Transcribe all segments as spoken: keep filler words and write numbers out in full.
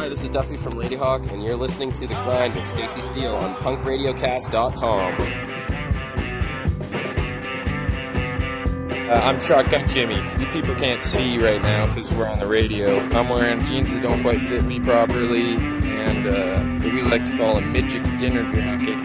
Hi, this is Duffy from Ladyhawk, and you're listening to The Grind with Stacey Steele on punk radio cast dot com. Uh, I'm Shotgun Jimmy. You people can't see right now because we're on the radio. I'm wearing jeans that don't quite fit me properly, and uh, what we like to call a midget dinner jacket.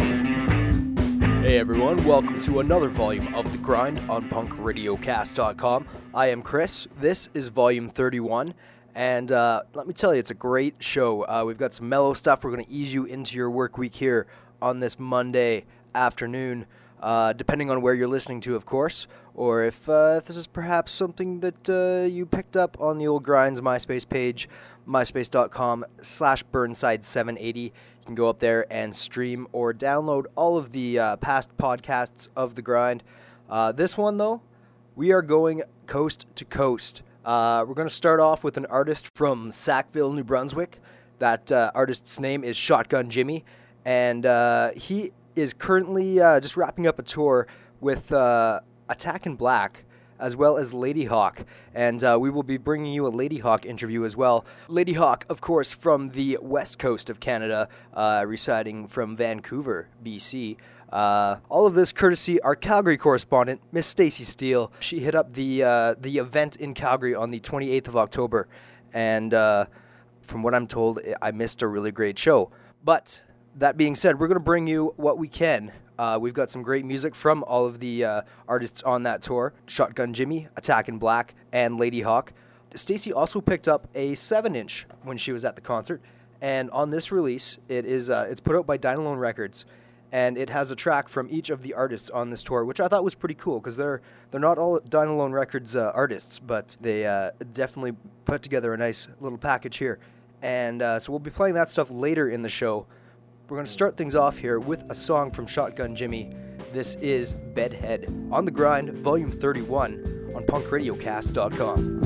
Hey everyone, welcome to another volume of The Grind on punk radio cast dot com. I am Chris. This is volume thirty-one. And uh, let me tell you, it's a great show. Uh, we've got some mellow stuff. We're going to ease you into your work week here on this Monday afternoon, uh, depending on where you're listening to, of course, or if, uh, if this is perhaps something that uh, you picked up on the old Grinds MySpace page, myspace.com slash burnside seven eighty. You can go up there and stream or download all of the uh, past podcasts of The Grind. Uh, this one, though, we are going coast to coast. Uh, we're going to start off with an artist from Sackville, New Brunswick. That uh, artist's name is Shotgun Jimmy, and uh, he is currently uh, just wrapping up a tour with uh, Attack in Black, as well as Ladyhawk, and uh, we will be bringing you a Ladyhawk interview as well. Ladyhawk, of course, from the west coast of Canada, uh, residing from Vancouver, B C. Uh, all of this courtesy our Calgary correspondent, Miss Stacey Steele. She hit up the uh, the event in Calgary on the twenty-eighth of October, and uh, from what I'm told, I missed a really great show. But that being said, we're going to bring you what we can. Uh, we've got some great music from all of the uh, artists on that tour: Shotgun Jimmy, Attack in Black, and Ladyhawk. Stacey also picked up a seven-inch when she was at the concert, and on this release, it is uh, it's put out by Dynalone Records. And it has a track from each of the artists on this tour, which I thought was pretty cool, because they're they're not all Dynalone Records uh, artists, but they uh, definitely put together a nice little package here. And uh, so we'll be playing that stuff later in the show. We're going to start things off here with a song from Shotgun Jimmy. This is Bedhead on The Grind, Volume thirty-one, on punk radio cast dot com.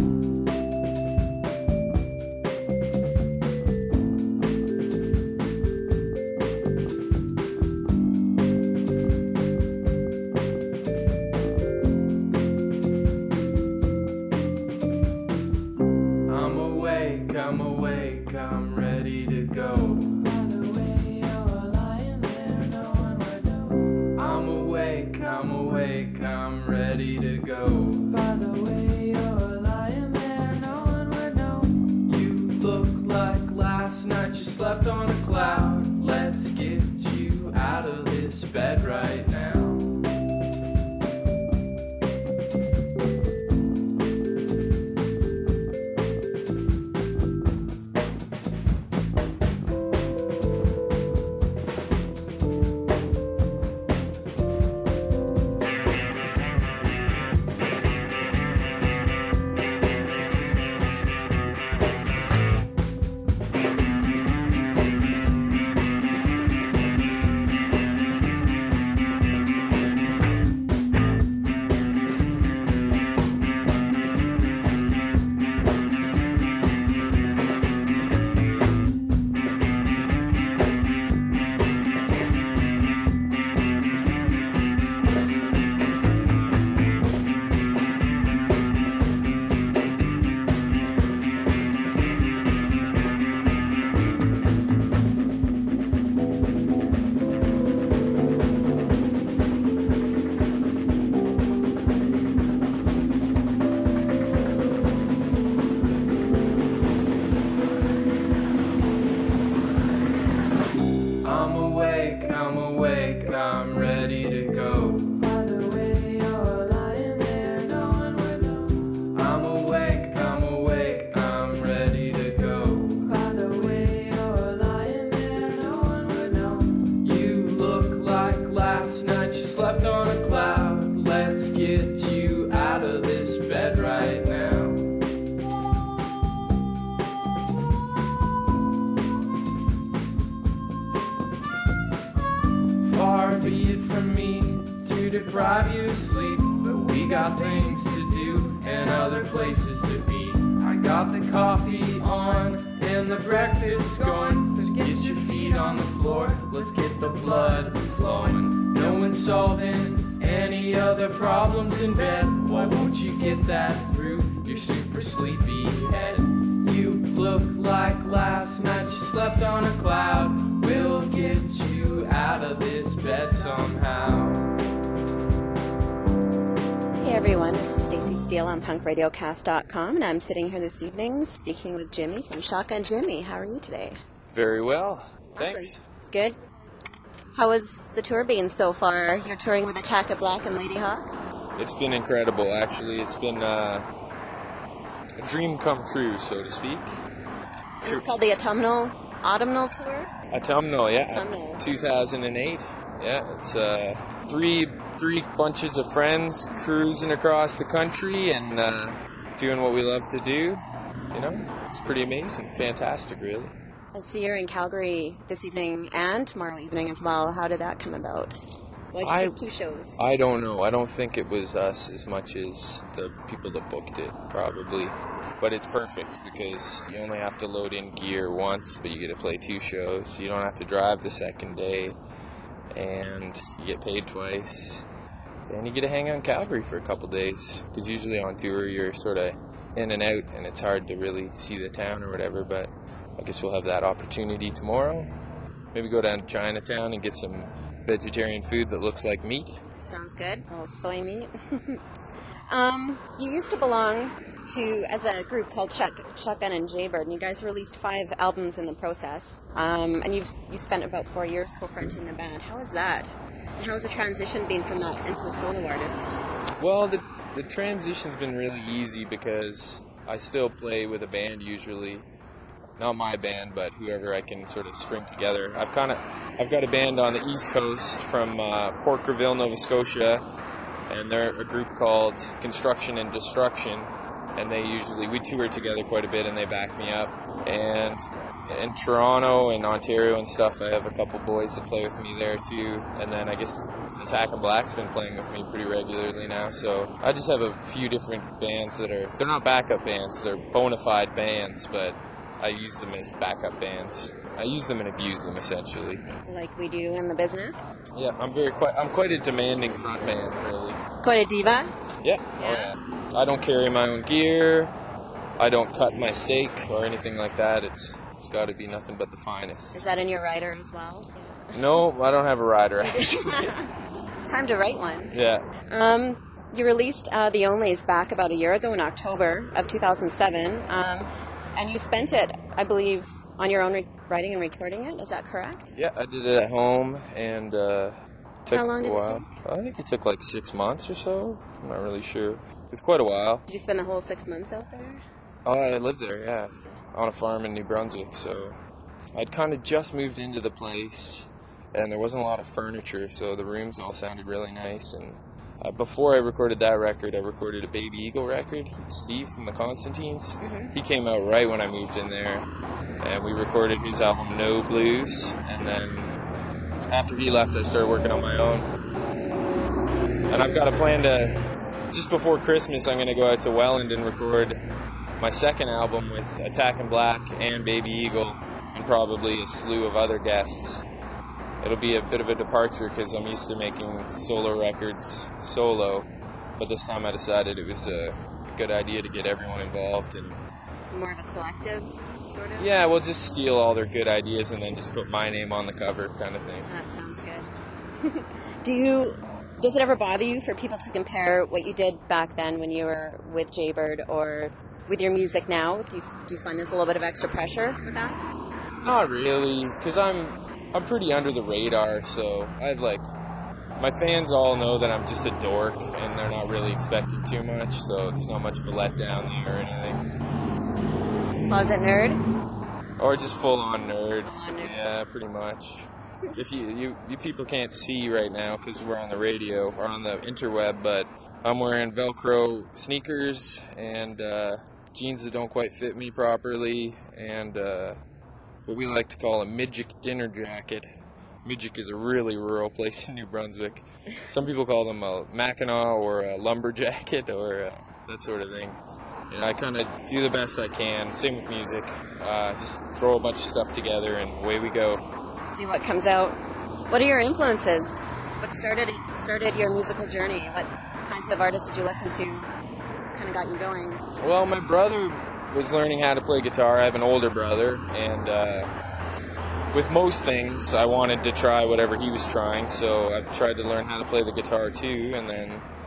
Deprive you of sleep, but we got things to do and other places to be. I got the coffee on and the breakfast going. So get your feet on the floor, let's get the blood flowing. No one's solving any other problems in bed. Why won't you get that through your super sleepy head? You look like last night Stacey Steele on punk radio cast dot com, and I'm sitting here this evening speaking with Jimmy from Shotgun Jimmy. How are you today? Very well. Thanks. Awesome. Good. How has the tour been so far? You're touring with Attack of Black and Lady Hawk? It's been incredible, actually. It's been uh, a dream come true, so to speak. It's called the Autumnal Autumnal Tour? Autumnal, yeah. Autumnal. two thousand eight. Yeah, it's uh, three three bunches of friends cruising across the country and uh, doing what we love to do. You know, it's pretty amazing. Fantastic, really. I see you're in Calgary this evening and tomorrow evening as well. How did that come about? Why did you I- pick two shows? I don't know. I don't think it was us as much as the people that booked it, probably. But it's perfect because you only have to load in gear once, but you get to play two shows. You don't have to drive the second day, and you get paid twice. And you get to hang out in Calgary for a couple days because usually on tour you're sort of in and out, and it's hard to really see the town or whatever. But I guess we'll have that opportunity tomorrow. Maybe go down to Chinatown and get some vegetarian food that looks like meat. Sounds good. A little soy meat. um, you used to belong to as a group called Chuck, Shotgun and Jaybird, and you guys released five albums in the process. Um, and you've you spent about four years co-fronting the band. How is that? And how has the transition been from that into a solo artist? Well, the the transition's been really easy because I still play with a band usually. Not my band, but whoever I can sort of string together. I've kind of, I've got a band on the East Coast from uh, Porkerville, Nova Scotia, and they're a group called Construction and Destruction, and they usually, we tour together quite a bit, and they back me up. And in Toronto and Ontario and stuff, I have a couple boys that play with me there too, and then I guess Attack of Black's been playing with me pretty regularly now, so I just have a few different bands that are, they're not backup bands, they're bona fide bands, but I use them as backup bands. I use them and abuse them, essentially. Like we do in the business? Yeah, I'm very quite. I'm quite a demanding frontman, really. Quite a diva? Yeah. Yeah. Oh, yeah. I don't carry my own gear. I don't cut my steak or anything like that. It's it's got to be nothing but the finest. Is that in your rider as well? No, I don't have a rider actually. Time to write one. Yeah. Um, you released uh, The Onlys back about a year ago in October of two thousand seven. Um, And you spent it, I believe, on your own re- writing and recording it. Is that correct? Yeah, I did it at home, and uh, took How long a did it while. I think it took like six months or so. I'm not really sure. It's quite a while. Did you spend the whole six months out there? Oh, I lived there, yeah, on a farm in New Brunswick. So I'd kind of just moved into the place, and there wasn't a lot of furniture, so the rooms all sounded really nice. And Uh, before I recorded that record, I recorded a Baby Eagle record, Steve from the Constantines. Mm-hmm. He came out right when I moved in there, and we recorded his album No Blues, and then after he left, I started working on my own. And I've got a plan to, just before Christmas, I'm going to go out to Welland and record my second album with Attack and Black and Baby Eagle, and probably a slew of other guests. It'll be a bit of a departure because I'm used to making solo records solo, but this time I decided it was a good idea to get everyone involved. And More of a collective, sort of? yeah, we'll just steal all their good ideas and then just put my name on the cover, kind of thing. That sounds good. Do you, does it ever bother you for people to compare what you did back then when you were with Jaybird or with your music now? Do you, do you find there's a little bit of extra pressure with that? Not really, because I'm I'm pretty under the radar, so I've like, my fans all know that I'm just a dork, and they're not really expecting too much, so there's not much of a letdown there or anything. Closet nerd? Or just full-on nerd. Full-on nerd. Yeah, pretty much. If you, you you people can't see right now because we're on the radio or on the interweb, but I'm wearing Velcro sneakers and uh, jeans that don't quite fit me properly, and uh, what we like to call a midget dinner jacket. Midget is a really rural place in New Brunswick. Some people call them a Mackinaw or a lumber jacket or uh, that sort of thing. And I kind of do the best I can. Same with music. Uh, just throw a bunch of stuff together and away we go. See what comes out. What are your influences? What started started your musical journey? What kinds of artists did you listen to? Kind of got you going? Well, my brother was learning how to play guitar. I have an older brother, and uh, with most things, I wanted to try whatever he was trying, so I've tried to learn how to play the guitar too, and then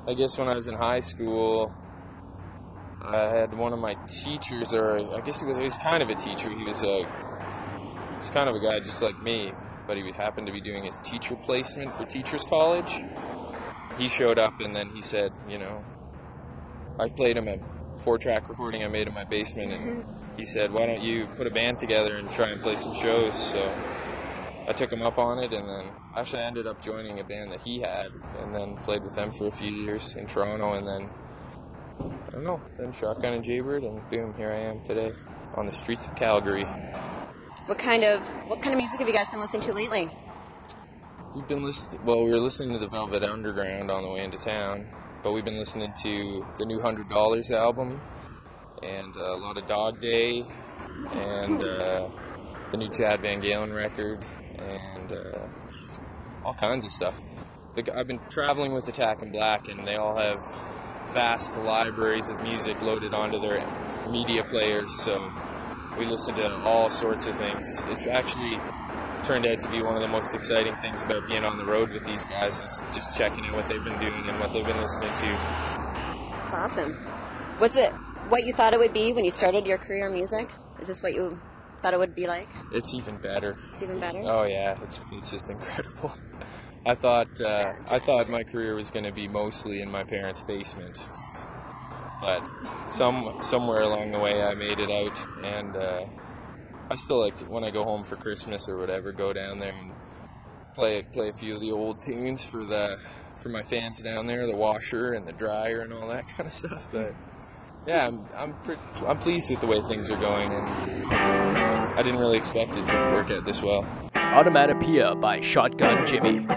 I guess when I was in high school, I had one of my teachers, or I guess he was, he was kind of a teacher. He was a, he was kind of a guy just like me, but he happened to be doing his teacher placement for Teachers College. He showed up and then he said, you know, I played him a four-track recording I made in my basement, and he said, why don't you put a band together and try and play some shows? So I took him up on it, and then actually I ended up joining a band that he had, and then played with them for a few years in Toronto, and then, I don't know, then Shotgun and Jaybird, and boom, here I am today on the streets of Calgary. What kind of what kind of music have you guys been listening to lately? We've been listening, well, we were listening to the Velvet Underground on the way into town, but we've been listening to the new one hundred dollars album, and uh, a lot of Dog Day, and uh, the new Chad Van Galen record, and uh, all kinds of stuff. The, I've been traveling with Attack in Black, and they all have vast libraries of music loaded onto their media players, so we listen to all sorts of things. It's actually turned out to be one of the most exciting things about being on the road with these guys, is just checking out what they've been doing and what they've been listening to. That's awesome. Was it what you thought it would be when you started your career in music? Is this what you thought it would be like? It's even better. It's even better? Oh yeah, it's it's just incredible. I thought uh, I thought my career was going to be mostly in my parents' basement, but some somewhere along the way I made it out, and uh, I still like to, when I go home for Christmas or whatever, go down there and play play a few of the old tunes for the for my fans down there, the washer and the dryer and all that kind of stuff. But yeah, I'm I'm, pretty, I'm pleased with the way things are going, and I didn't really expect it to work out this well. Automatopoeia by Shotgun Jimmy.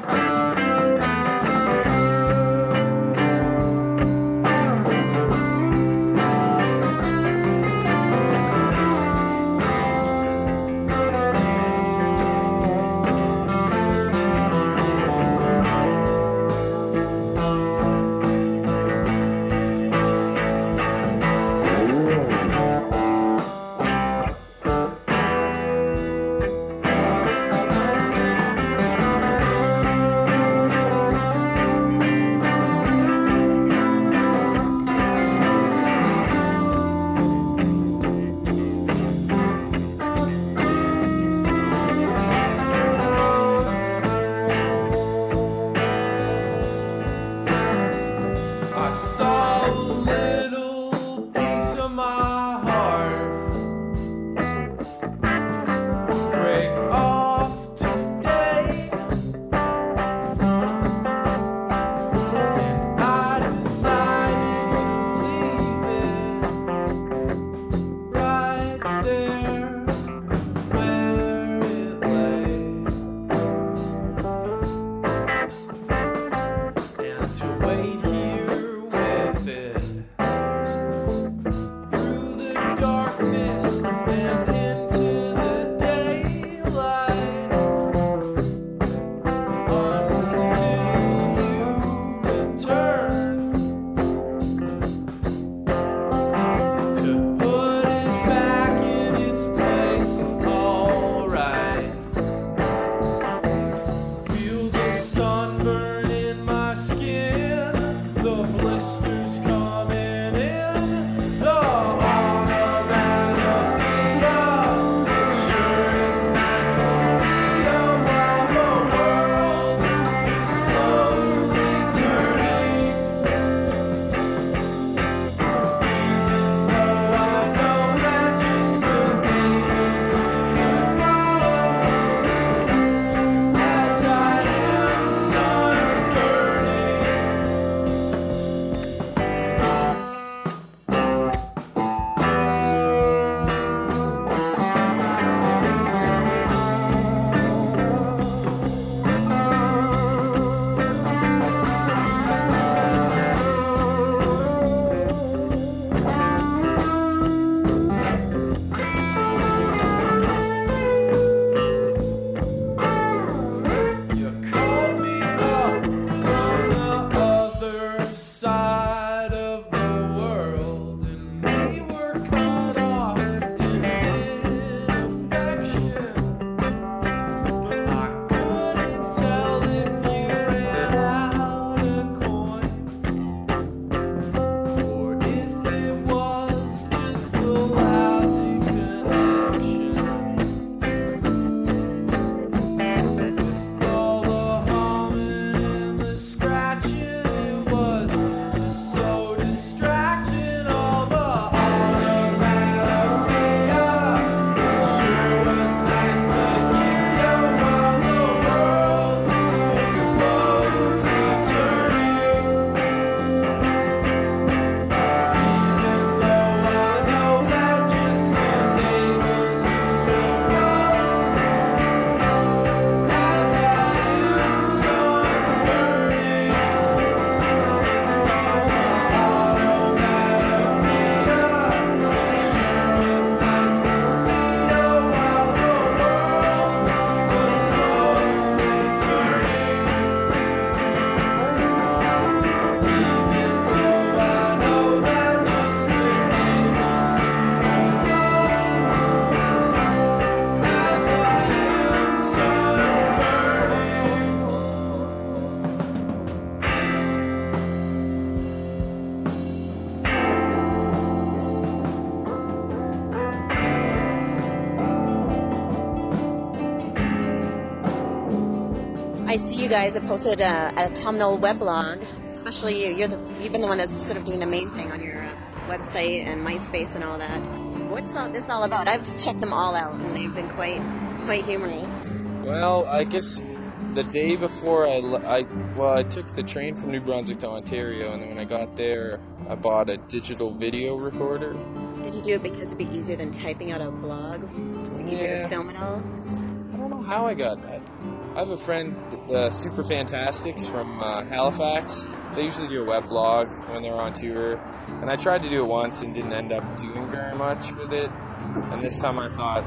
I see you guys have posted a, a Autumnal weblog, especially you. You're the, you've been the one that's sort of doing the main thing on your uh, website and MySpace and all that. What's all, this all about? I've checked them all out, and they've been quite quite humorous. Well, I guess the day before I, I, well, I took the train from New Brunswick to Ontario, and then when I got there, I bought a digital video recorder. Did you do it because it'd be easier than typing out a blog? Just be easier Yeah. to film it all? I don't know how I got that. I have a friend, the Super Fantastics from uh, Halifax. They usually do a web blog when they're on tour. And I tried to do it once and didn't end up doing very much with it. And this time I thought,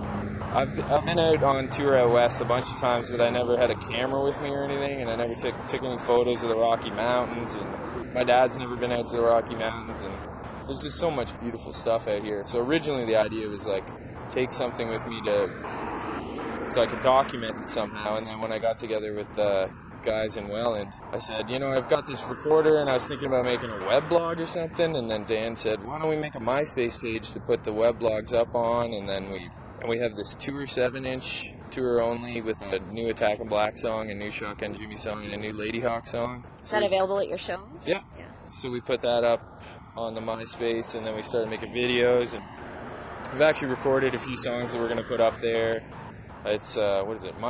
I've, I've been out on tour out west a bunch of times, but I never had a camera with me or anything, and I never took, took any photos of the Rocky Mountains, and my dad's never been out to the Rocky Mountains, and there's just so much beautiful stuff out here. So originally the idea was like, take something with me to, so I could document it somehow, and then when I got together with the guys in Welland, I said, you know, I've got this recorder, and I was thinking about making a web blog or something, and then Dan said, why don't we make a MySpace page to put the web blogs up on, and then we And we have this tour seven inch, tour only, with a new Attack and Black song, a new Shotgun Jimmy song, and a new Ladyhawk song. Is that available at your shows? Yeah. Yeah. So we put that up on the MySpace, and then we started making videos. And we've actually recorded a few songs that we're going to put up there. It's, uh, what is it,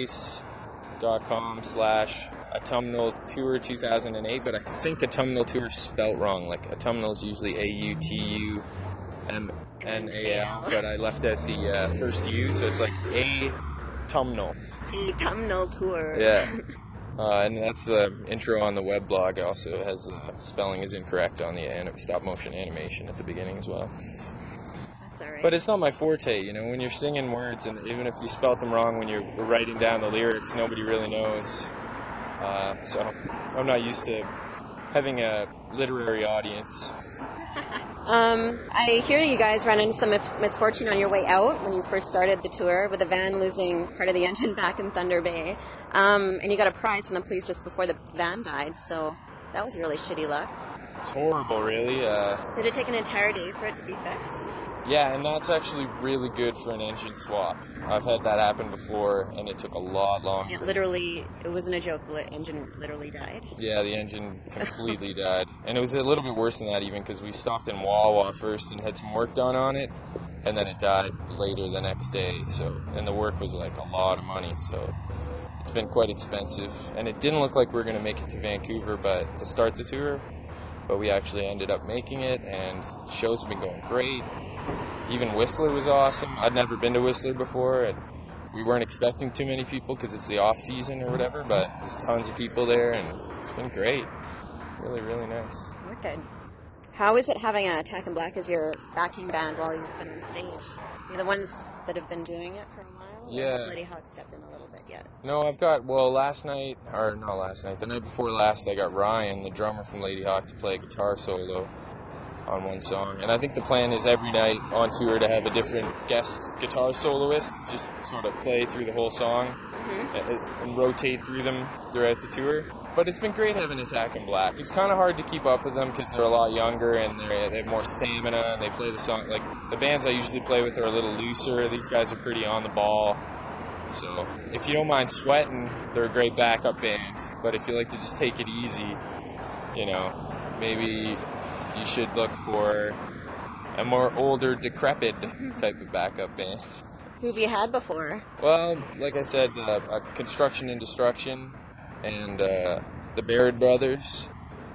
myspace.com slash Autumnal Tour two thousand eight, but I think Autumnal Tour is spelt wrong. Like, Autumnal is usually A U T U M N A L, but I left out the uh, first U, so it's like a Autumnal. Autumnal Tour. Yeah. Uh, and that's the intro on the web blog. Also has the spelling is incorrect on the anim- stop motion animation at the beginning as well. That's all right. But it's not my forte, you know, when you're singing words, and even if you spelt them wrong when you're writing down the lyrics, nobody really knows. Uh, so I'm not used to having a literary audience. Um, I hear you guys ran into some mis- misfortune on your way out when you first started the tour, with the van losing part of the engine back in Thunder Bay. Um, and you got a prize from the police just before the van died, so that was really shitty luck. It's horrible, really. Uh, Did it take an entire day for it to be fixed? yeah, and that's actually really good for an engine swap. I've had that happen before, and it took a lot longer. It literally, it wasn't a joke, the engine literally died. Yeah, the engine completely died. And it was a little bit worse than that even, because we stopped in Wawa first and had some work done on it, and then it died later the next day. So, and the work was like a lot of money, so it's been quite expensive. And it didn't look like we were going to make it to Vancouver but to start the tour, but we actually ended up making it, and shows have been going great. Even Whistler was awesome. I'd never been to Whistler before, and we weren't expecting too many people because it's the off season or whatever, but there's tons of people there, and it's been great. Really, really nice. Wicked. How is it having a Attack and Black as your backing band while you've been on stage? You're the ones that have been doing it for a while? Yeah. Or has Ladyhawk stepped in a little bit yet? No, I've got, well, last night, or not last night, the night before last, I got Ryan, the drummer from Ladyhawk, to play a guitar solo on one song. And I think the plan is every night on tour to have a different guest guitar soloist just sort of play through the whole song mm-hmm. and, and rotate through them throughout the tour. But it's been great having Attack in Black. It's kind of hard to keep up with them because they're a lot younger and they're, they have more stamina, and they play the song. Like, the bands I usually play with are a little looser. These guys are pretty on the ball. So if you don't mind sweating, they're a great backup band. But if you like to just take it easy, you know, maybe you should look for a more older, decrepit type of backup band. Who have you had before? Well, like I said, uh, uh, Construction and Destruction, and uh, the Barrett Brothers,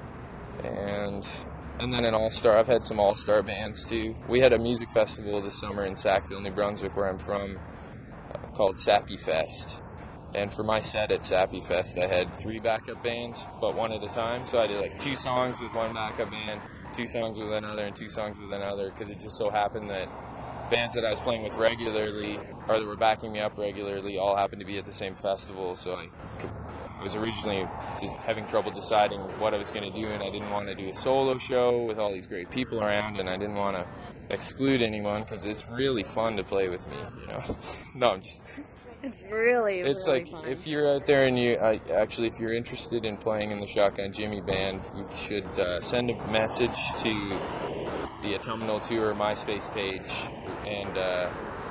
and and then an all-star. I've had some all-star bands too. We had a music festival this summer in Sackville, New Brunswick, where I'm from, uh, called Sappy Fest. And for my set at Sappy Fest, I had three backup bands, but one at a time. So I did like two songs with one backup band, two songs with another, and two songs with another, because it just so happened that bands that I was playing with regularly, or that were backing me up regularly, all happened to be at the same festival. So I, could, I was originally having trouble deciding what I was going to do, and I didn't want to do a solo show with all these great people around, and I didn't want to exclude anyone, because it's really fun to play with me, you know. No, I'm just... It's really, It's really like, fun. if you're out there and you, uh, actually, if you're interested in playing in the Shotgun Jimmy band, you should uh, send a message to the Autumnal Tour MySpace page, and, uh, you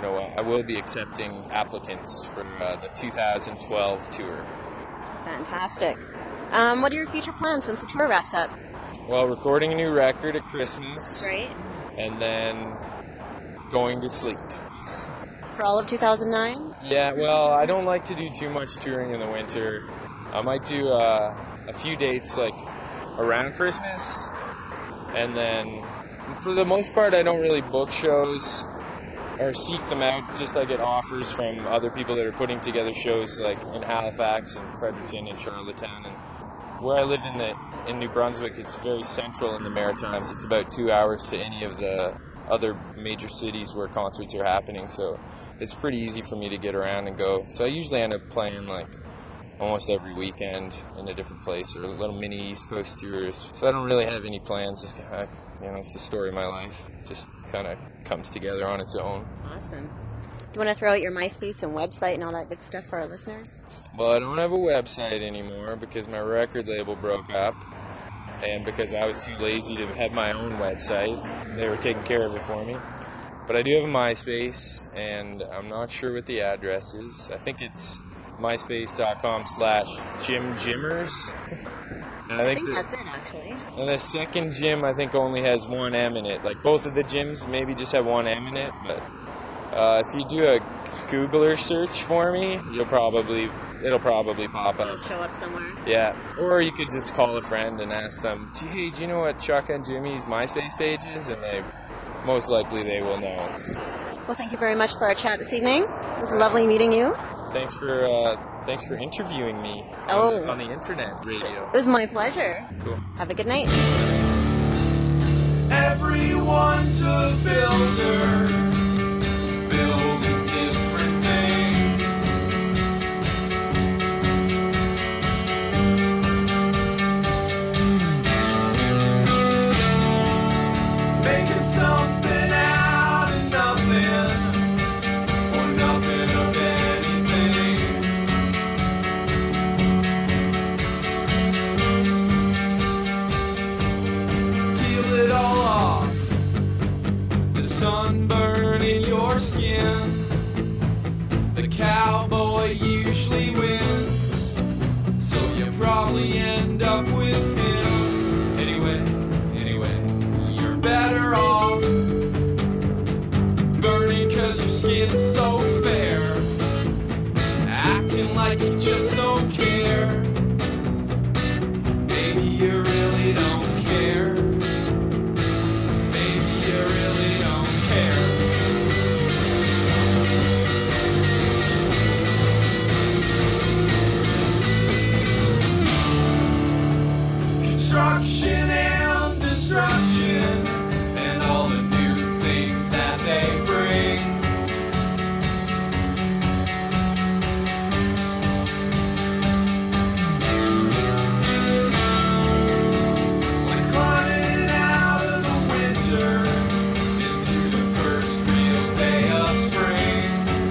know, I will be accepting applicants for uh, the two thousand twelve tour. Fantastic. Um, what are your future plans once the tour wraps up? Well, recording a new record at Christmas. Great. And then going to sleep. For all of two thousand nine? Yeah, well, I don't like to do too much touring in the winter. I might do uh, a few dates, like, around Christmas. And then, for the most part, I don't really book shows or seek them out. Just I get offers from other people that are putting together shows, like in Halifax and Fredericton and Charlottetown. And where I live in the in New Brunswick, it's very central in the Maritimes. It's about two hours to any of the other major cities where concerts are happening, so it's pretty easy for me to get around and go. So I usually end up playing like almost every weekend in a different place, or little mini East Coast tours. So I don't really have any plans. It's kind of, you know, it's the story of my life. It just kind of comes together on its own. Awesome. Do you want to throw out your MySpace and website and all that good stuff for our listeners? Well, I don't have a website anymore because my record label broke up, and because I was too lazy to have my own website. They were taking care of it for me. But I do have a MySpace, and I'm not sure what the address is. I think it's myspace.com slash Jim Jimmers. And I I think, think that, that's it, actually. and the second Jim, I think, only has one M in it. Like, both of the Jims maybe just have one M in it, but uh, if you do a Googler search for me, you'll probably, it'll probably pop It'll up. show up somewhere. Yeah, or you could just call a friend and ask them, hey, do you know what Shotgun Jimmy's MySpace page is? And they, most likely they will know. Well, thank you very much for our chat this evening. It was lovely meeting you. Thanks for uh, thanks for interviewing me on, Oh. the, on the internet radio. It was my pleasure. Cool. Have a good night. Everyone's a builder, building different things. Making something out of nothing, or nothing of anything. Peel it all off, the sunburn in your skin. The cowboy usually wins, so you probably end up with him. Anyway, anyway, you're better off burning cause your skin's so fair, acting like you just don't care. Maybe you really don't care. Maybe you really don't care. Construction and destruction, and all the new things that they bring. Like climbing out of the winter into the first real day of spring.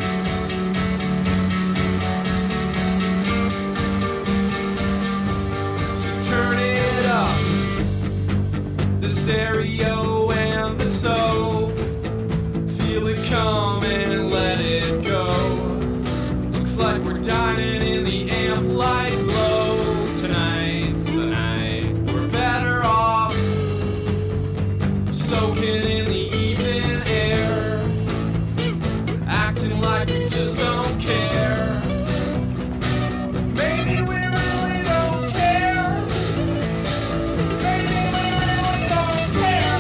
So turn it up, the stereo and the stove. Feel it come and let it go. Looks like we're dining in the amp light glow. Tonight's the night we're better off, soaking in the evening air, acting like we just don't care. Maybe we really don't care. Maybe we really don't care.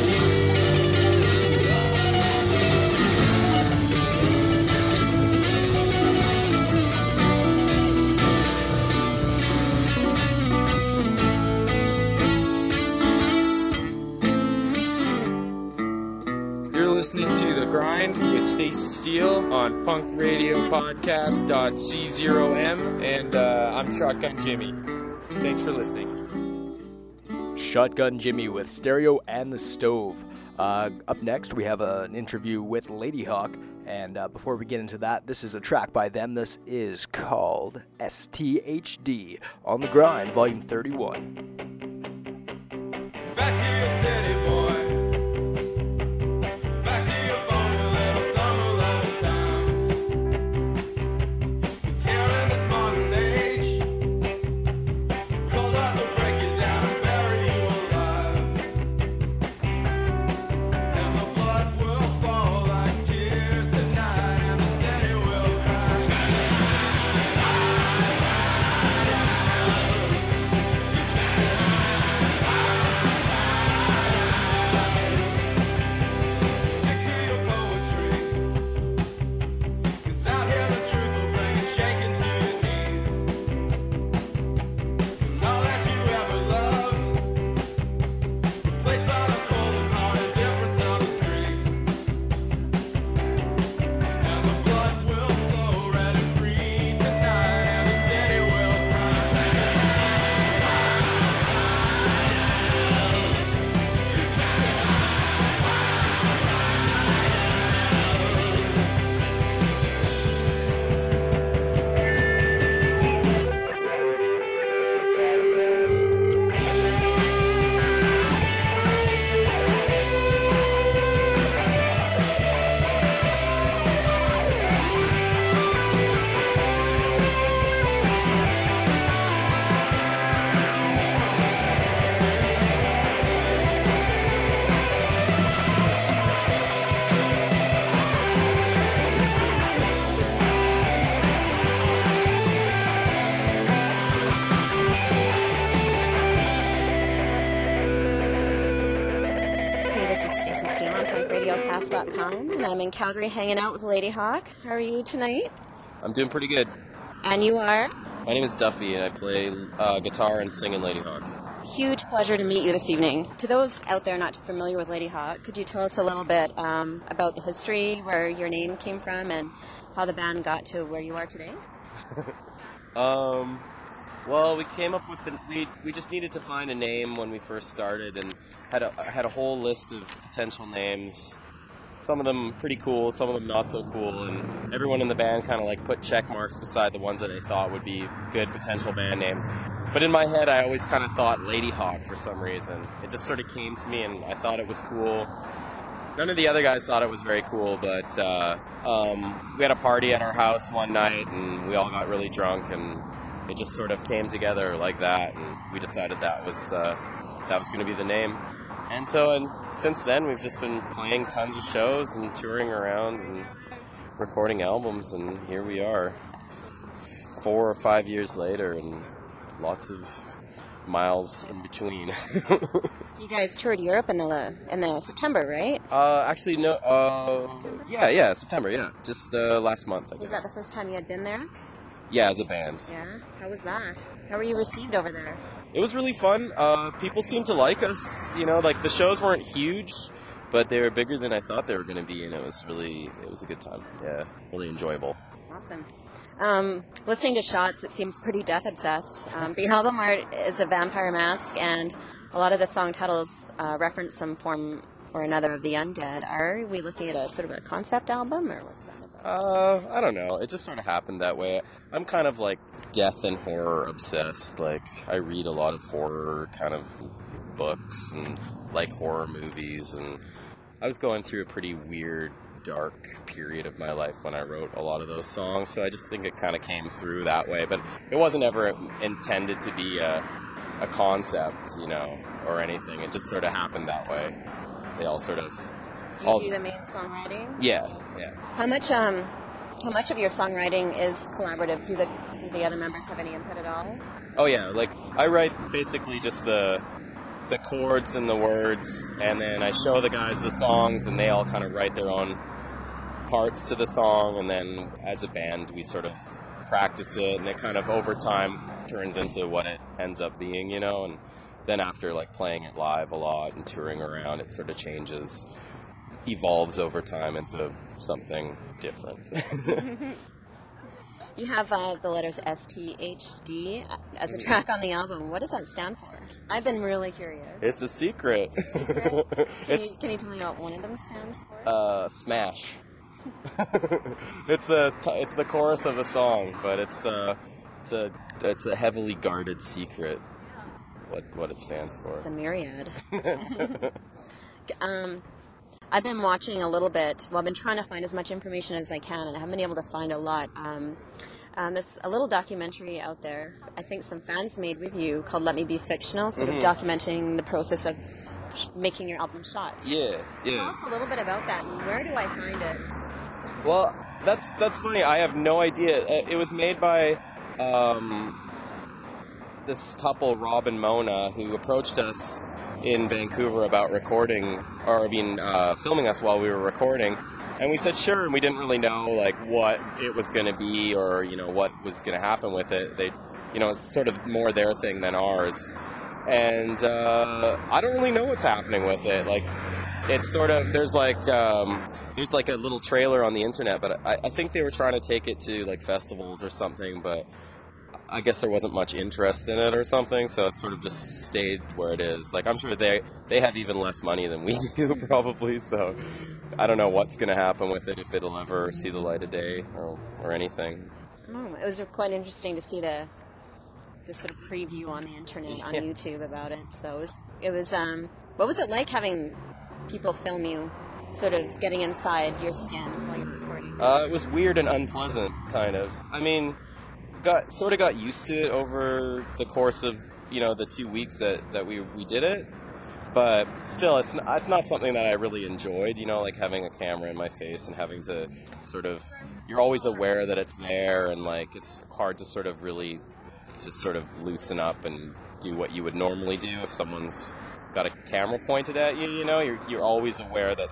You're listening to The Grind with Stacey Steele on punk radio podcast dot c zero m, and uh, I'm Shotgun Jimmy. Thanks for listening. Shotgun Jimmy with Stereo and the Stove. Uh, up next, we have a, an interview with Ladyhawk. And uh, before we get into that, this is a track by them. This is called S T H D on The Grind, Volume thirty-one. Back to your city, boy. Back to your phony little summer love cast dot com, and I'm in Calgary hanging out with Lady Hawk. How are you tonight? I'm doing pretty good. And you are? My name is Duffy, and I play uh, guitar and sing in Lady Hawk. Huge pleasure to meet you this evening. To those out there not familiar with Lady Hawk, could you tell us a little bit um, about the history, where your name came from, and how the band got to where you are today? um, well, we came up with, the, we we just needed to find a name when we first started, and had a, had a whole list of potential names. Some of them pretty cool, some of them not so cool, and everyone in the band kind of like put check marks beside the ones that they thought would be good potential band names. But in my head, I always kind of thought Lady Hawk for some reason. It just sort of came to me, and I thought it was cool. None of the other guys thought it was very cool, but uh, um, we had a party at our house one night, and we all got really drunk, and it just sort of came together like that, and we decided that was uh, that was going to be the name. And so, and since then, we've just been playing tons of shows and touring around and recording albums, and here we are, four or five years later, and lots of miles in between. You guys toured Europe in the in the September, right? Uh, actually, no. Uh, yeah, yeah, September. Yeah, just uh, last month. I guess. Was that the first time you had been there? Yeah, as a band. Yeah. How was that? How were you received over there? It was really fun. Uh, people seemed to like us. You know, like the shows weren't huge, but they were bigger than I thought they were going to be, and it was really, it was a good time. Yeah, really enjoyable. Awesome. Um, listening to Shots, it seems pretty death-obsessed. Um, the album art is a vampire mask, and a lot of the song titles uh, reference some form or another of the undead. Are we looking at a sort of a concept album, or what's that about? Uh, I don't know. It just sort of happened that way. I'm kind of like death and horror obsessed. Like, I read a lot of horror kind of books and like horror movies, and I was going through a pretty weird, dark period of my life when I wrote a lot of those songs, so I just think it kind of came through that way, but it wasn't ever intended to be a, a concept, you know, or anything. It just sort of happened that way. They all sort of... Do you all, do the main songwriting? Yeah, yeah. How much, um, how much of your songwriting is collaborative? Do the, do the other members have any input at all? Oh yeah, like, I write basically just the... the chords and the words, and then I show the guys the songs, and they all kind of write their own parts to the song, and then as a band we sort of practice it, and it kind of over time turns into what it ends up being, you know, and then after like playing it live a lot and touring around, it sort of changes, evolves over time into something different. You have uh, the letters S T H D as a track on the album. What does that stand for? I've been really curious. It's a secret. Secret? Can, it's, you, can you tell me what one of them stands for? Uh, Smash. it's the it's the chorus of the song, but it's uh it's a it's a heavily guarded secret. What what it stands for? It's a myriad. um, I've been watching a little bit. Well, I've been trying to find as much information as I can, and I haven't been able to find a lot. Um, um, there's a little documentary out there. I think some fans made with you called "Let Me Be Fictional," sort mm-hmm. of documenting the process of sh- making your album Shots. Yeah, yeah. Tell us a little bit about that, and where do I find it? Well, that's that's funny. I have no idea. It was made by um, this couple, Rob and Mona, who approached us in Vancouver about recording, or I mean, uh, filming us while we were recording. And we said sure, and we didn't really know like what it was going to be, or you know what was going to happen with it. They, you know, it's sort of more their thing than ours. And uh, I don't really know what's happening with it. Like, it's sort of there's like um, there's like a little trailer on the internet, but I, I think they were trying to take it to like festivals or something, but I guess there wasn't much interest in it or something, so it sort of just stayed where it is. Like, I'm sure they they have even less money than we do, probably, so I don't know what's going to happen with it, if it'll ever see the light of day or, or anything. Oh, it was quite interesting to see the the sort of preview on the internet, on yeah. YouTube about it. So it was, it was um, what was it like having people film you, sort of getting inside your skin while you're recording? Uh, it was weird and unpleasant, kind of. I mean... Got sort of got used to it over the course of you know the two weeks that, that we, we did it, but still it's not, it's not something that I really enjoyed. You know, like having a camera in my face and having to sort of you're always aware that it's there, and like it's hard to sort of really just sort of loosen up and do what you would normally do if someone's got a camera pointed at you. You know, you're you're always aware that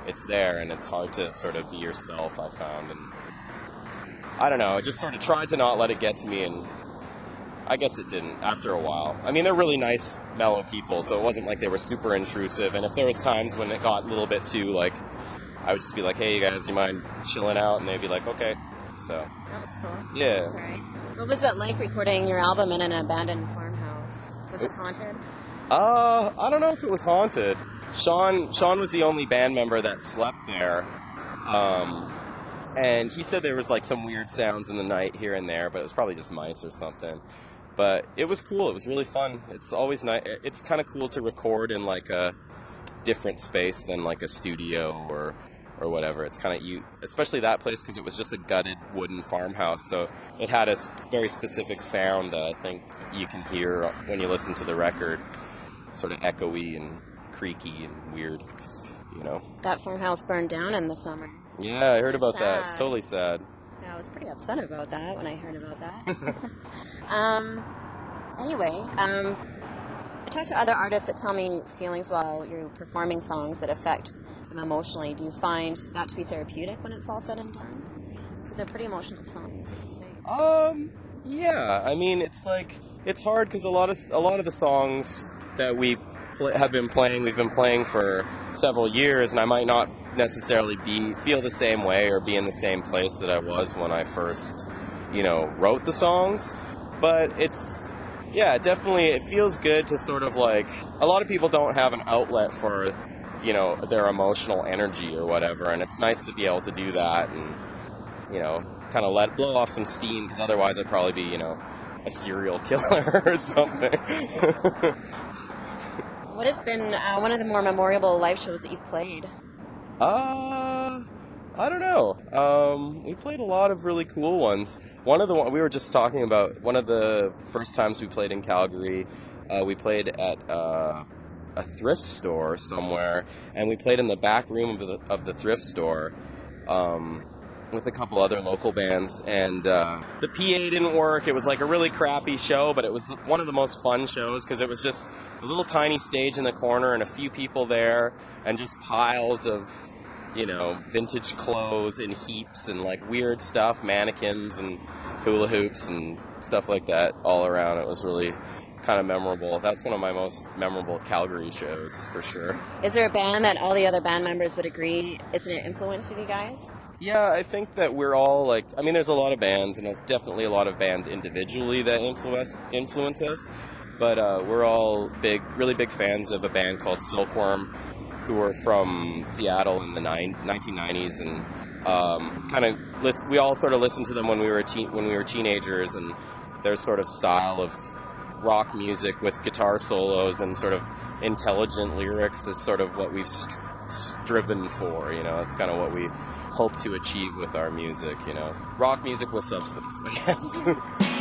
it's there, and it's hard to sort of be yourself, I found. And I don't know, I just sort of tried to not let it get to me, and I guess it didn't after a while. I mean, they're really nice, mellow people, so it wasn't like they were super intrusive. And if there was times when it got a little bit too, like, I would just be like, hey, you guys, you mind chilling out? And they'd be like, okay. So That was cool. yeah. That's all right. What was it like recording your album in an abandoned farmhouse? Was it haunted? Uh, I don't know if it was haunted. Sean Sean was the only band member that slept there. Um, and he said there was like some weird sounds in the night here and there, but it was probably just mice or something. But it was cool. It was really fun. It's always nice. It's kind of cool to record in like a different space than like a studio or or whatever. It's kind of you, especially that place, because it was just a gutted wooden farmhouse. So it had a s- very specific sound that I think you can hear when you listen to the record, sort of echoey and creaky and weird, you know. That farmhouse burned down in the summer. Yeah, I heard about that. It's Sad. totally sad. Yeah, I was pretty upset about that when I heard about that. um, anyway, um, I talked to other artists that tell me feelings while you're performing songs that affect them emotionally. Do you find that to be therapeutic when it's all said and done? They're pretty emotional songs, I'd say. Um, yeah. I mean, it's like it's hard because a lot of a lot of the songs that we pl- have been playing, we've been playing for several years, and I might not necessarily be feel the same way or be in the same place that I was when I first, you know, wrote the songs. But it's yeah, definitely it feels good to sort of like a lot of people don't have an outlet for, you know, their emotional energy or whatever, and it's nice to be able to do that and, you know, kind of let blow off some steam, because otherwise I'd probably be, you know, a serial killer or something. What has been uh, one of the more memorable live shows that you've played? Uh, I don't know. Um, we played a lot of really cool ones. One of the one we were just talking about, one of the first times we played in Calgary, uh, we played at uh, a thrift store somewhere, and we played in the back room of the, of the thrift store. Um, with a couple other local bands, and uh, the P A didn't work. It was like a really crappy show, but it was one of the most fun shows because it was just a little tiny stage in the corner and a few people there and just piles of, you know, vintage clothes in heaps and like weird stuff, mannequins and hula hoops and stuff like that all around. It was really kind of memorable. That's one of my most memorable Calgary shows for sure. Is there a band that all the other band members would agree is an influence with you guys? Yeah, I think that we're all like, I mean, there's a lot of bands, and definitely a lot of bands individually that influence influence us, but uh, we're all big, really big fans of a band called Silkworm, who were from Seattle in the nine, nineteen nineties, and um, kind of list, we all sort of listened to them when we were teen, when we were teenagers, and their sort of style of rock music with guitar solos and sort of intelligent lyrics is sort of what we've st- striven for, you know. It's kind of what we hope to achieve with our music, you know. Rock music with substance, I guess.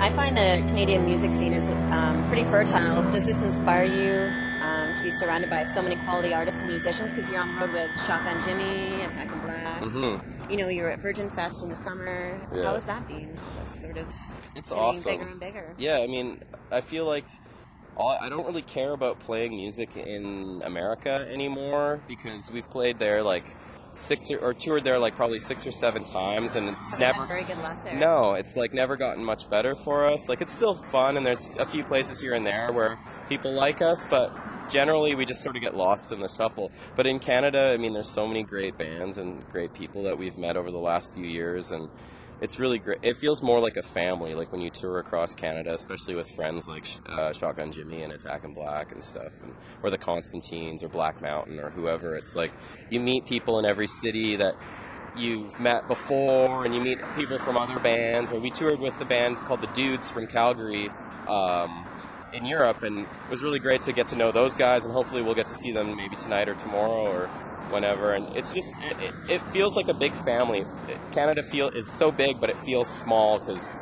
I find the Canadian music scene is um, pretty fertile. Does this inspire you um, to be surrounded by so many quality artists and musicians? Because you're on the road with Shotgun Jimmy, Attack and Black. Mm-hmm. You know, you were at Virgin Fest in the summer. Yeah. How has that been? That's sort of It's getting awesome. bigger and bigger. Yeah, I mean, I feel like all, I don't really care about playing music in America anymore because we've played there like six or, or toured there like probably six or seven times, and it's Haven't never had very good luck there. no, it's like never gotten much better for us. Like it's still fun, and there's a few places here and there where people like us, but generally we just sort of get lost in the shuffle. But in Canada, I mean, there's so many great bands and great people that we've met over the last few years, and it's really great. It feels more like a family, like when you tour across Canada, especially with friends like uh, Shotgun Jimmy and Attack and Black and stuff, and, or the Constantines or Black Mountain or whoever. It's like you meet people in every city that you've met before, and you meet people from other bands. Or we toured with the band called the Dudes from Calgary um, in Europe, and it was really great to get to know those guys, and hopefully we'll get to see them maybe tonight or tomorrow or whenever. And it's just it, it, it feels like a big family. Canada feel is so big, but it feels small because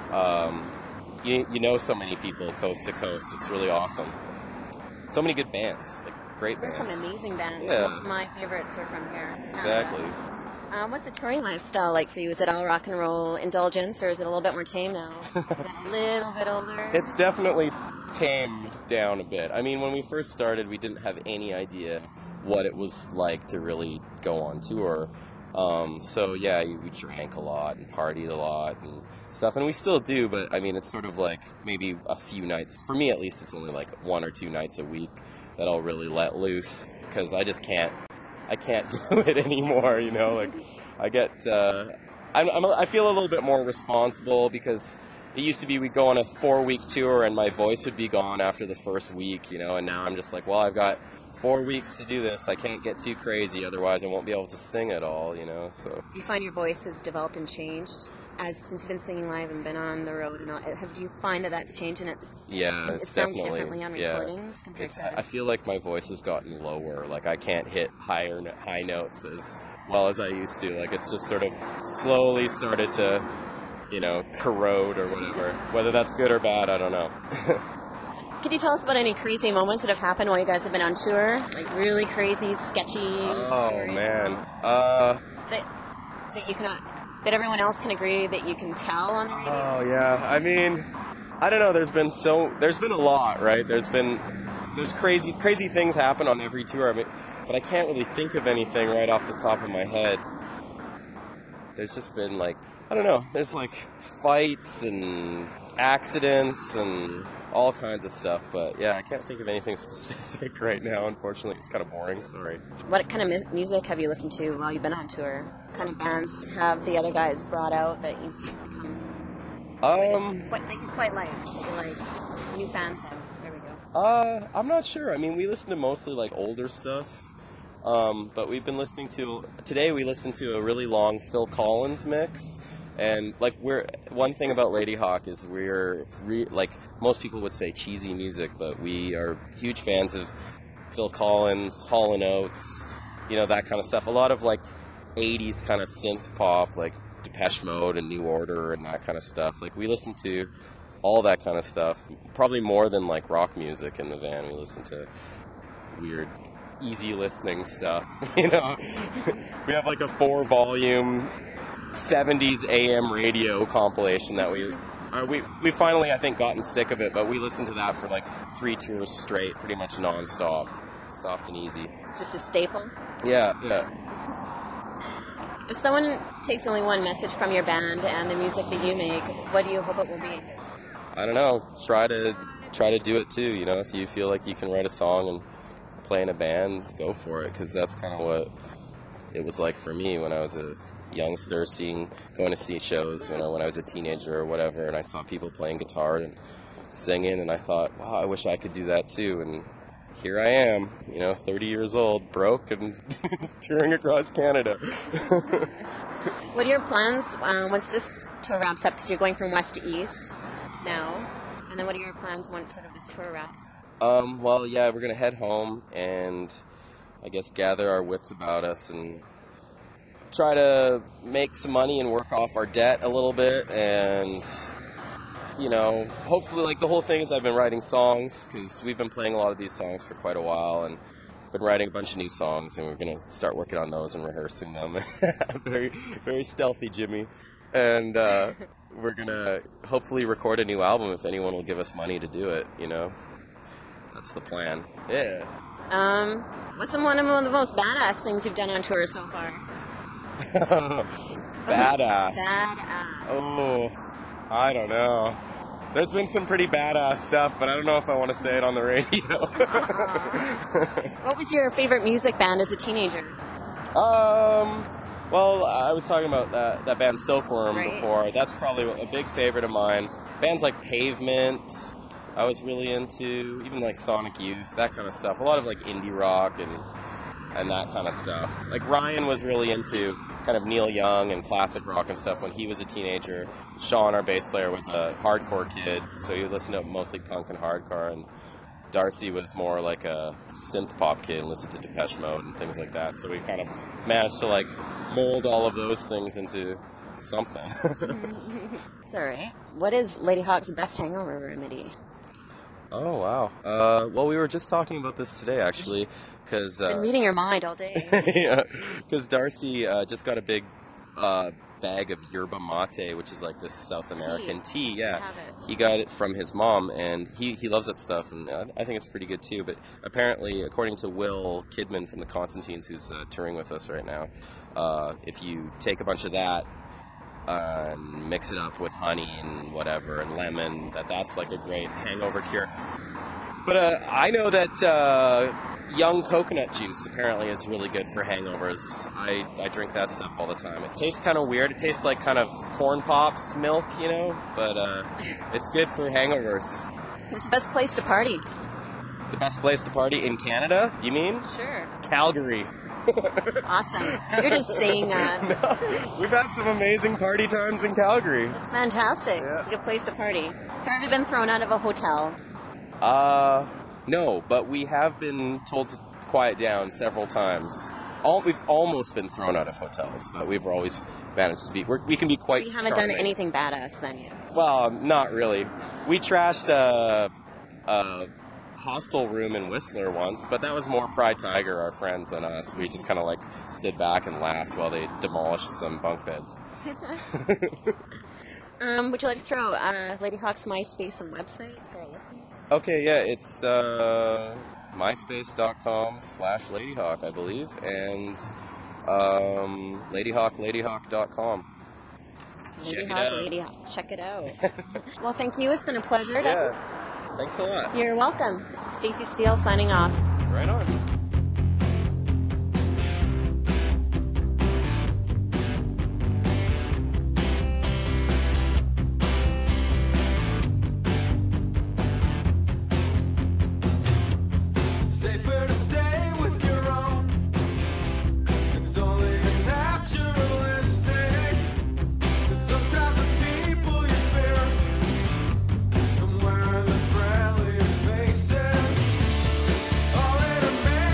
um, you you know so many people coast to coast. It's really awesome. So many good bands, like great There's bands. some amazing bands. Yeah. Most of my favorites are from here. Exactly. Um, what's the touring lifestyle like for you? Is it all rock and roll indulgence, or is it a little bit more tame now? a little bit older. It's definitely tamed down a bit. I mean, when we first started, we didn't have any idea what it was like to really go on tour. Um, so yeah, we drank a lot and partied a lot and stuff, and we still do, but I mean, it's sort of like maybe a few nights. For me, at least, it's only like one or two nights a week that I'll really let loose, because I just can't, I can't do it anymore, you know, like, I get, uh, I'm, I'm, I feel a little bit more responsible, because it used to be we'd go on a four-week tour and my voice would be gone after the first week, you know, and now I'm just like, well, I've got four weeks to do this. I can't get too crazy, otherwise I won't be able to sing at all, you know, so. Do you find your voice has developed and changed as since you've been singing live and been on the road and all? Have, do you find that that's changed and it's Yeah, it it's sounds definitely, differently on yeah. recordings compared It's, to? I feel like my voice has gotten lower. Like I can't hit higher no- high notes as well as I used to. Like it's just sort of slowly started to, you know, corrode or whatever. Whether that's good or bad, I don't know. Could you tell us about any crazy moments that have happened while you guys have been on tour? Like really crazy, sketchy Oh stories man, uh, that that you cannot that everyone else can agree that you can tell on the radio. oh yeah. I mean, I don't know. There's been so there's been a lot, right? There's been there's crazy crazy things happen on every tour. I mean, but I can't really think of anything right off the top of my head. There's just been like I don't know. There's like fights and accidents and all kinds of stuff, but yeah, I can't think of anything specific right now. Unfortunately, it's kind of boring. Sorry. What kind of mu- music have you listened to while you've been on tour? What kind of bands have the other guys brought out that you've become Um, quite, that you quite like? That you like new fans of? There we go. uh, I'm not sure. I mean, we listen to mostly like older stuff, um, but we've been listening to today. We listened to a really long Phil Collins mix. And like we're one thing about Lady Hawk is we're re, like most people would say cheesy music, but we are huge fans of Phil Collins, Hall and Oates, you know, that kind of stuff. A lot of like eighties kind of synth pop, like Depeche Mode and New Order and that kind of stuff. Like we listen to all that kind of stuff, probably more than like rock music in the van. We listen to weird, easy listening stuff. You know, we have like a four volume seventies A M radio compilation that we uh, we we finally I think gotten sick of it, but we listened to that for like three tours straight, pretty much nonstop, soft and easy. It's just a staple. Yeah, yeah. If someone takes only one message from your band and the music that you make, what do you hope it will be? I don't know. Try to try to do it too. You know, if you feel like you can write a song and play in a band, go for it, because that's kind of what it was like for me when I was a youngster, seeing going to see shows, you know, when I was a teenager or whatever, and I saw people playing guitar and singing, and I thought, wow, I wish I could do that too. And here I am, you know, thirty years old, broke, and touring across Canada. What are your plans uh, once this tour wraps up? Because you're going from west to east now, and then what are your plans once sort of this tour wraps? Um, well, yeah, we're gonna head home and I guess gather our wits about us and try to make some money and work off our debt a little bit, and you know, hopefully, like, the whole thing is I've been writing songs, because we've been playing a lot of these songs for quite a while, and been writing a bunch of new songs, and we're going to start working on those and rehearsing them. very, very stealthy, Jimmy. And uh, we're going to hopefully record a new album if anyone will give us money to do it, you know? That's the plan. Yeah. Um, what's one of the most badass things you've done on tour so far? Badass. Badass. Oh, I don't know. There's been some pretty badass stuff, but I don't know if I want to say it on the radio. What was your favorite music band as a teenager? Um, well, I was talking about that, that band Silkworm Right. before. That's probably a big favorite of mine. Bands like Pavement, I was really into, even like Sonic Youth, that kind of stuff. A lot of like indie rock and and that kind of stuff. Like Ryan was really into kind of Neil Young and classic rock and stuff when he was a teenager. Sean, our bass player, was a hardcore kid, so he would listen to mostly punk and hardcore, and Darcy was more like a synth pop kid and listened to Depeche Mode and things like that. So we kind of managed to like mold all of those things into something. It's alright. What is Lady Hawk's best hangover remedy? Oh, wow. Uh, well, we were just talking about this today, actually, because... Been Uh, reading your mind all day. yeah, because Darcy uh, just got a big uh, bag of yerba mate, which is like this South American tea. Yeah, I have it. he got it from his mom, and he, he loves that stuff, and I, I think it's pretty good too. But apparently, according to Will Kidman from the Constantines, who's uh, touring with us right now, uh, if you take a bunch of that uh, and mix it up with honey and whatever and lemon, that that's like a great hangover cure. But uh, I know that uh, young coconut juice apparently is really good for hangovers. I, I drink that stuff all the time. It tastes kind of weird. It tastes like kind of corn pops milk, you know, but uh, it's good for hangovers. What's the best place to party? The best place to party in Canada, you mean? Sure. Calgary. Awesome. You're just saying that. No, we've had some amazing party times in Calgary. It's fantastic. Yeah. It's a good place to party. Have you been thrown out of a hotel? Uh, no, but we have been told to quiet down several times. All, we've almost been thrown out of hotels, but we've always managed to be, we're, we can be quite You haven't charming. done anything badass then yet. Well, not really. We trashed a, a hostel room in Whistler once, but that was more Pride Tiger, our friends, than us. We just kind of like stood back and laughed while they demolished some bunk beds. Um, would you like to throw uh, Lady Hawk's MySpace and website for our listeners? Okay, yeah, it's uh, myspace.com slash ladyhawk, I believe, and um, ladyhawk, ladyhawk dot com. Lady Check it Hawk, out. Lady Hawk. Check it out. Well, thank you. It's been a pleasure. To- Yeah, thanks a lot. You're welcome. This is Stacey Steele signing off. Right on. Safer to stay with your own. It's only a natural instinct. Sometimes the people you fear come wearing the friendliest faces. All in a man.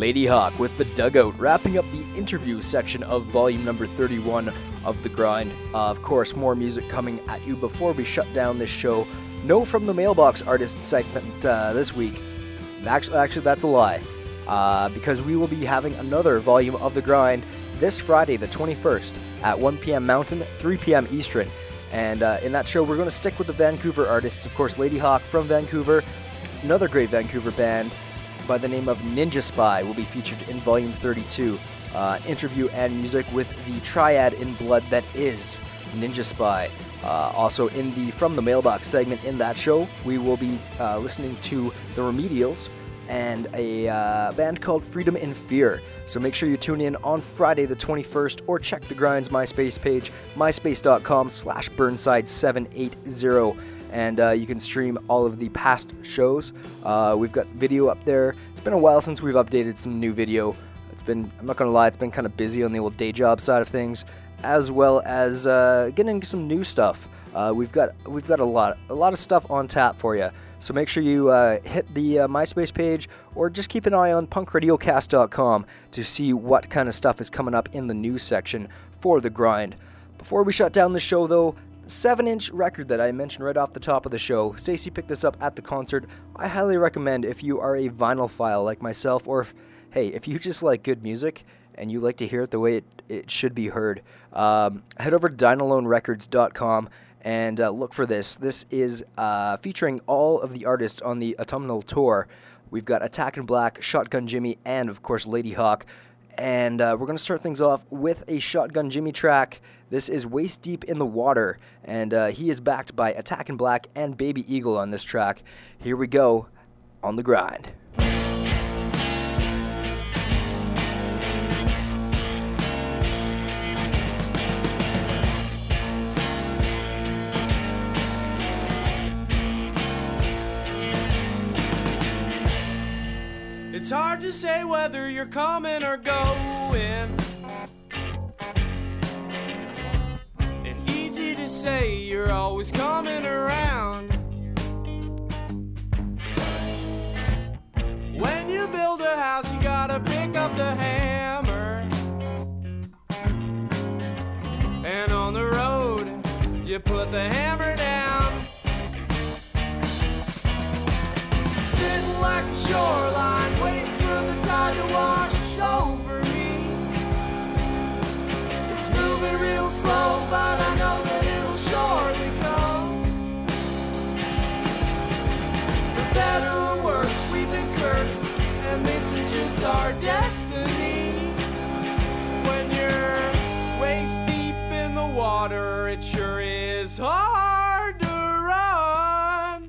Lady Hawk with The Dugout, wrapping up the interview section of volume number thirty-one of The Grind. Uh, of course, more music coming at you before we shut down this show. No From the Mailbox artist segment uh, this week. Actually, actually, that's a lie, uh, because we will be having another volume of The Grind this Friday, the twenty-first, at one p.m. Mountain, three p.m. Eastern. And uh, in that show, we're going to stick with the Vancouver artists. Of course, Lady Hawk from Vancouver, another great Vancouver band by the name of Ninja Spy will be featured in volume thirty-two. Uh, interview and music with the triad in blood that is Ninja Spy. Uh, also in the From the Mailbox segment in that show, we will be uh, listening to The Remedials and a uh, band called Freedom in Fear. So make sure you tune in on Friday the twenty-first or check The Grind's MySpace page, myspace.com slash burnside780. And uh, you can stream all of the past shows. Uh, we've got video up there. It's been a while since we've updated some new video. It's been, I'm not going to lie, it's been kind of busy on the old day job side of things, as well as uh, getting some new stuff. Uh, we've got we've got a lot a lot of stuff on tap for you. So make sure you uh, hit the uh, MySpace page, or just keep an eye on punk radio cast dot com to see what kind of stuff is coming up in the news section for The Grind. Before we shut down the show, though, seven-inch record that I mentioned right off the top of the show. Stacy picked this up at the concert. I highly recommend if you are a vinyl-phile like myself, or if, hey, if you just like good music and you like to hear it the way it, it should be heard, um, head over to dynalone records dot com and uh, look for this. This is uh, featuring all of the artists on the autumnal tour. We've got Attackin' Black, Shotgun Jimmy, and, of course, Lady Hawk. And uh, we're going to start things off with a Shotgun Jimmy track. This is Waist Deep in the Water, and uh, he is backed by Attackin' Black and Baby Eagle on this track. Here we go on The Grind. It's hard to say whether you're coming or going, and easy to say you're always coming around. When you build a house, you gotta pick up the hammer, and on the road, you put the hammer down. Sitting like a shoreline, waiting for the tide to wash over me. It's moving real slow, but I know that it'll surely come. For better or worse, we've been cursed, and this is just our destiny. When you're waist deep in the water, it sure is hard to run.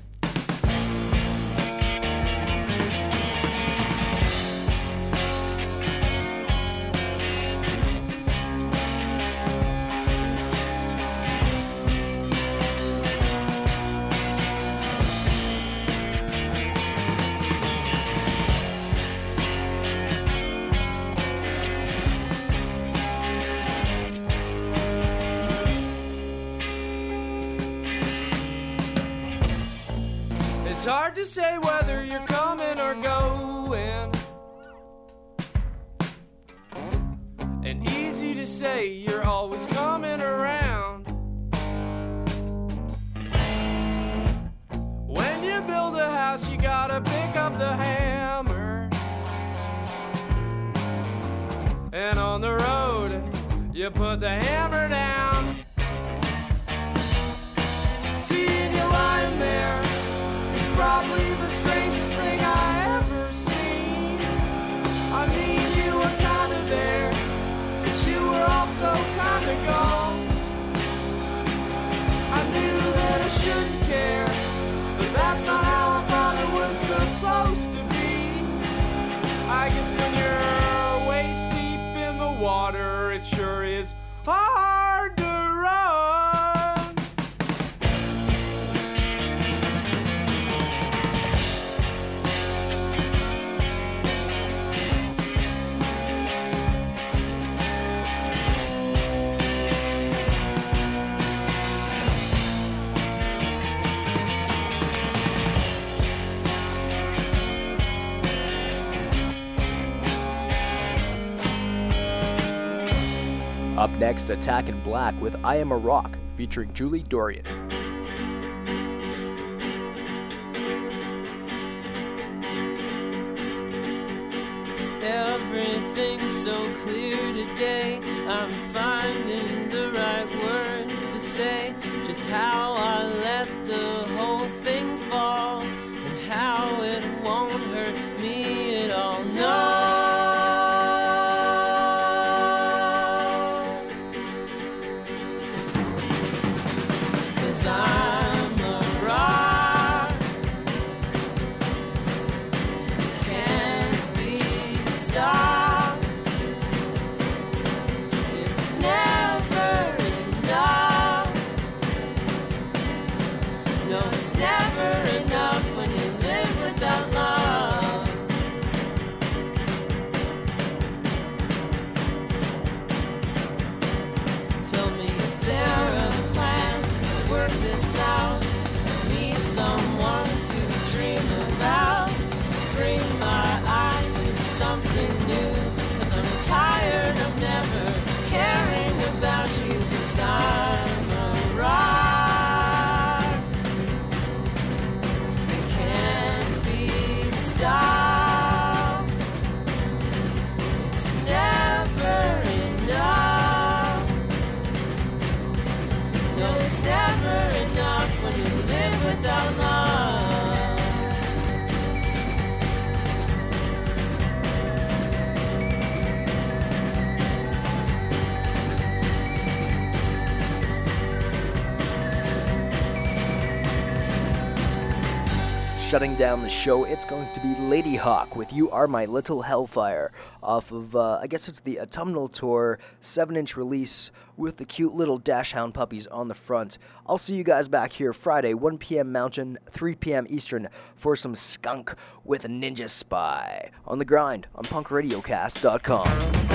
It's hard to say whether you're coming or going, and easy to say you're always coming around. When you build a house, you gotta pick up the hammer, and on the road, you put the hammer down. Seeing you lying there, probably the strangest thing I ever seen. I mean, you were kinda there, but you were also kinda gone. I knew that I shouldn't care, but that's not how I thought it was supposed to be. I guess when you're waist deep in the water, it sure is hard to Up next, Attack in Black with I Am a Rock, featuring Julie Dorian. Everything's so clear today. I'm finding the right words to say. Just how I let the whole thing fall, and how it won't hurt me at all. No. 'Cause I'm a rock. Can't be stopped. It's never enough. No, it's never enough when you live without love. Tell me, is there a plan to work this out? I need someone to dream about. Bring my eyes to something new. 'Cause I'm tired of never caring about you. 'Cause I'm a rock. It can't be stopped. It's never enough. No, it's never enough when you live without love. Shutting down the show, it's going to be Lady Hawk with You Are My Little Hellfire off of, uh, I guess it's the Autumnal Tour seven inch release with the cute little Dachshund puppies on the front. I'll see you guys back here Friday, one p.m. Mountain, three p.m. Eastern, for some Skunk with a Ninja Spy on The Grind on punk radio cast dot com.